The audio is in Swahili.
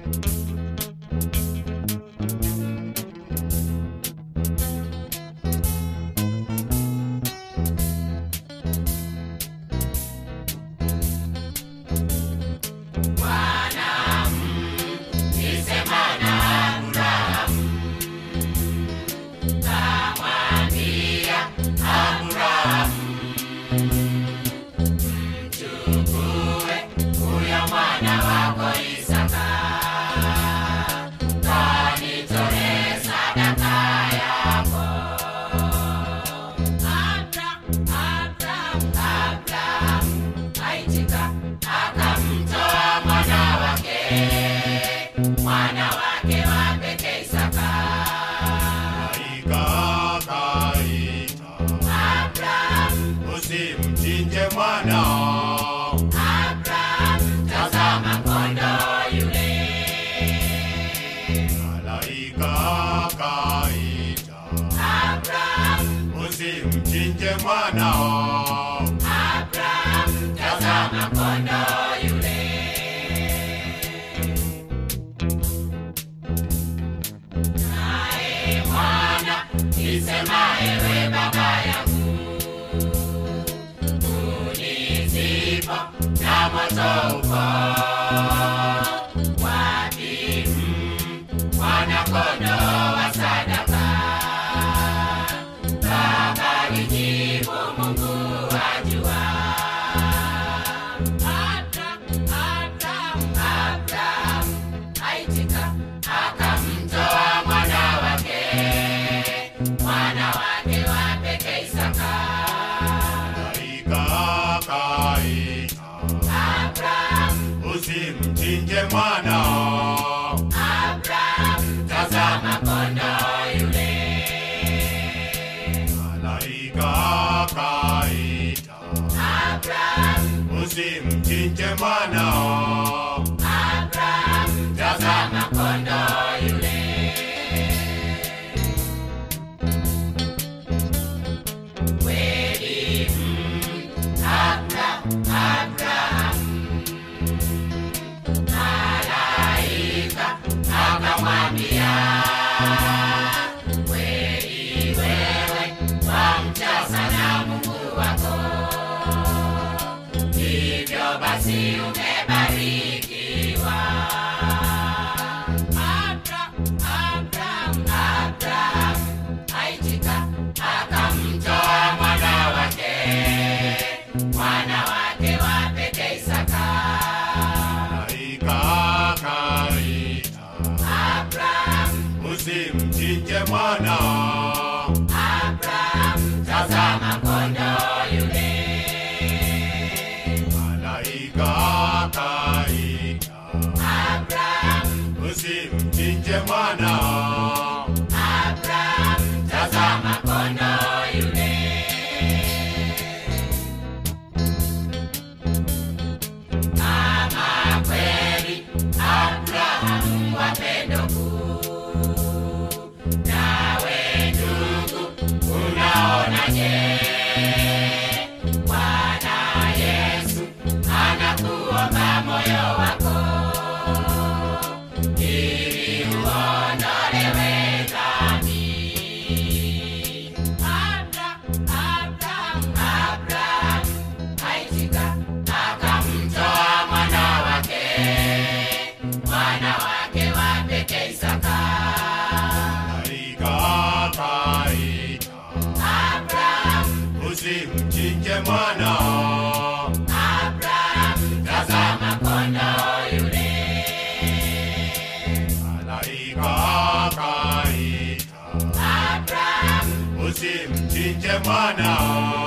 Usimchinje mwana. Abraham, tazama kondoo yule. Malaika akaita. Abraham, usimchinje mwana. Abraham, tazama kondoo yule. Nae mwana, nisema ewe baba yangu, na moto uko wapi mwana kondoo wa sadaka? Baba alijibu, Mungu ajua. Abraham aitika, akamtoa mwana wake wa pekee Isaka. Usimchinje mwana. Abraham, tazama kondoo yule. Malaika akaita. Abraham, usimchinje mwana. Abraham, tazama kondoo yule. Kweli Abraham, malaika akamwambia, kweli wewe wamcha sana Mungu wako, hivyo basi umebarikiwa. Abraham aitika, akamtoa mwana wake wa pekee Isaka. Abraham, usimchinje mwana. Abraham, tazama kondoo yule. Malaika akaita. Abraham, usimchinje mwana. Abraham, tazama kondoo yule. Ama kweli Abraham wapendo kuu, nawe ndugu unaonaje? Bwana Yesu anakuomba moyo wako, ili uondolewe dhambi. Abraham aitika, akamtoa mwana wake wa pekee Isaka. Malaika akaita. Abraham, usimchinje mwana. Abraham, tazama kondoo yule. Malaika akaita. Abraham, usimchinje mwana.